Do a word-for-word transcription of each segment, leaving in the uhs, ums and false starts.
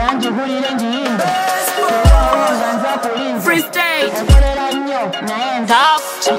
Rangi hulire njiyimbe Zanza kulinze Free state Okolera nnyo nayenze Tough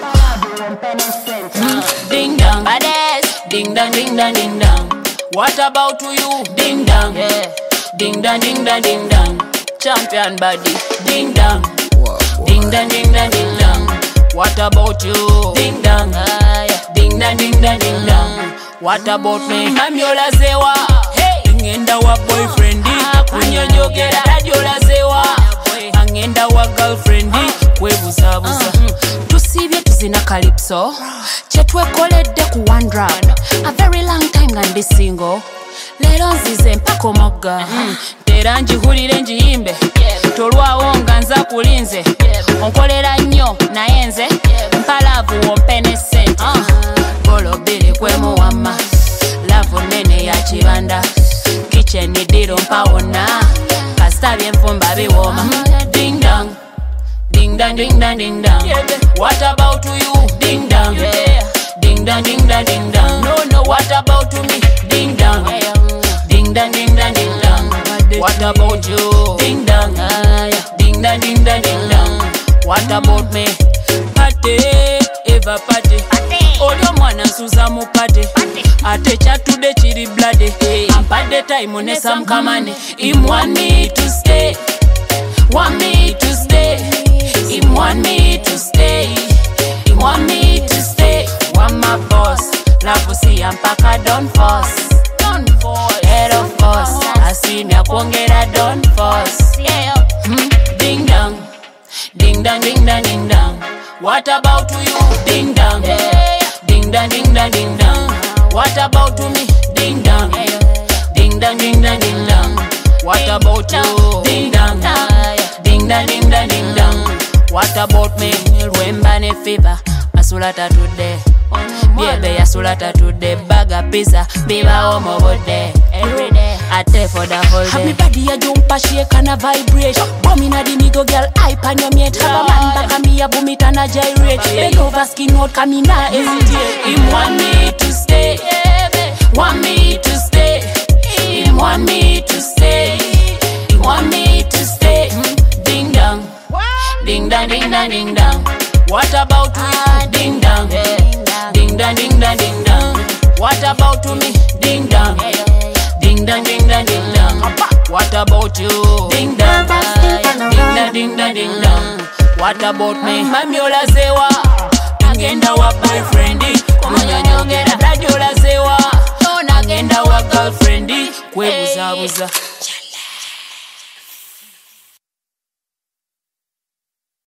mm. Ding dong Badass Ding dong ding dong ding dong What about you? Ding dong yeah. Ding dong ding dong ding dong Champion body Ding dong Ding dong ding dong ding dong What about you? Ding dong ah, yeah. Ding dong ding dong ding dong What about me? Mami olazewa Hey Ngenda wa boyfriend Kunyonyogera radio olazewa Angenda wa girlfriend Kwebuza buza Tusibye tuzina calypso Chetwekoledde ku one drop A very long time nga ndi single Lero nzize mpaka omugga Tera njihulire njiyimbe Tolwawo nga nza kulinze Onkolera nnyo naye nze Mpalavu wompene sente Golobere kwemuwama Lavu nene ya kibanda Kitchen diro mpawona Kastabye nfumba biwoma Ding dong Ding dong ding dong ding dong What about you? Ding dong Ding dong ding dong ding dong No no what about me? Ding dong Ding dong ding dong ding dong What about you? Ding dong Ding dong ding dong ding dong What about me? Party Eva party Olyo mwana nsuza mu party Ate chatude chiri bloody Ampadde time ne some kamane Him want me to stay Want me to stay Him want me to stay Him want me to stay Want my boss Love see mpaka don't force Don't force Head of course Asinya kuongera don't force Yeah hmm. Ding dong Ding dong ding dong ding dong What about you? Ding dong yeah. Ding dong ding dong ding dong What about me? Ding dong Ding dong ding dong ding dong What about you? Ding dong Ding dong ding dong ding dong What about me? Rwemba ne fever Asulata today Biebe yasulata today Baga pizza Biba omo bode Everyday Ate for the whole day Have me body a jumpa shake and a vibrate Bomina di nigo girl hype on your mate Have a man back and me a boom it and a gyrate Bend over skin out kamina hesitate Him want me to stay Want me to stay Him want me to stay He want me to stay Ding dong Ding dong ding dong ding dong What about you? Ding dong Ding dong ding dong ding dong What about me? Ding dong Ding dong ding dong ding dong What about you? Ding dong Ding dong ding dong ding dong What about me? Mami olazewa Nagenda wa boyfriend Kunyonyogera radio olazewa Nagenda wa girlfriend Kwebuza buza